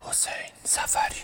حسین سفری.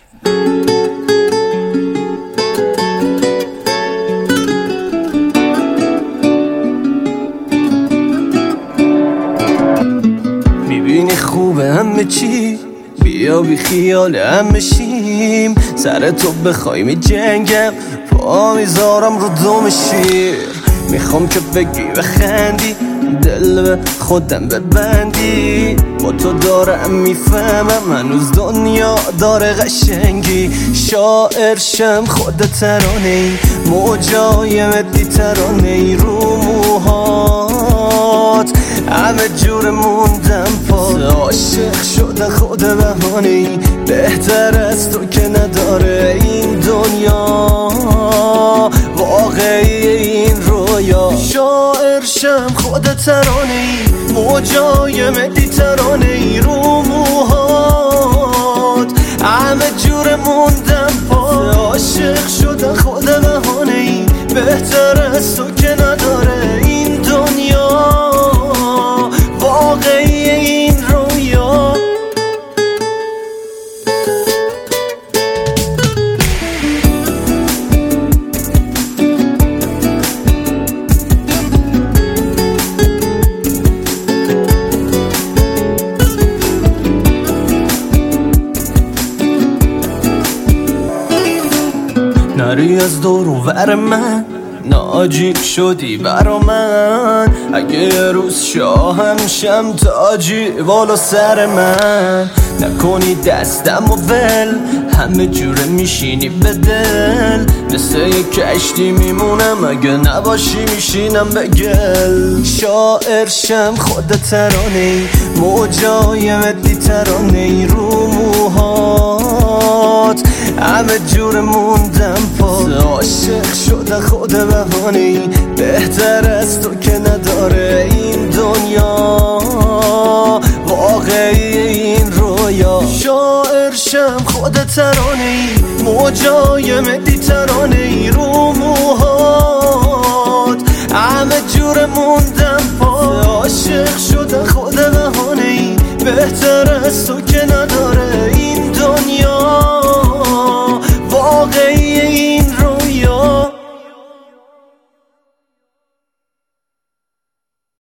میبینی خوبه همه چی، بیا بی خیال همه شیم. سر تو بخوای می جنگم، پا میذارم رو دوم شیر. میخوام که بگی بخندی، دل به خودم ببندی. با تو دارم میفهمم هنوز دنیا داره قشنگی. شاعر شم خود ترانه ای، موجای مدی ترانه ای. رو موهات همه جور موندم پاس. عاشق شدن خود بهانه ای، بهتر از تو که نداره این دنیا. واقعی این رویا. شاعر شم خود ترانه ای، موجای مدی ترانه ای. رو موهات همه جور موندم پاس. عاشق شدن خود بهانه ای، بهتر از تو که نداره این دنیا. واقعی این رویا. نری از دور و ور من، ناجی شدی برا من. اگه یه روز شاهم شم، تاجی بالا سر من. نکنی دستم و ول، همه جوره میشینی به دل. مثل یک کشتی میمونم، اگه نباشی میشینم به گل. شاعر شم خود ترانه ای، موجای مدی ترانه ای. رو موهات همه جور موندم پاس. عاشق شدن خود بهانه ای، بهتر از تو که نداره این دنیا. واقعی این رویا. شاعر شم خود ترانه ای، موجای مدی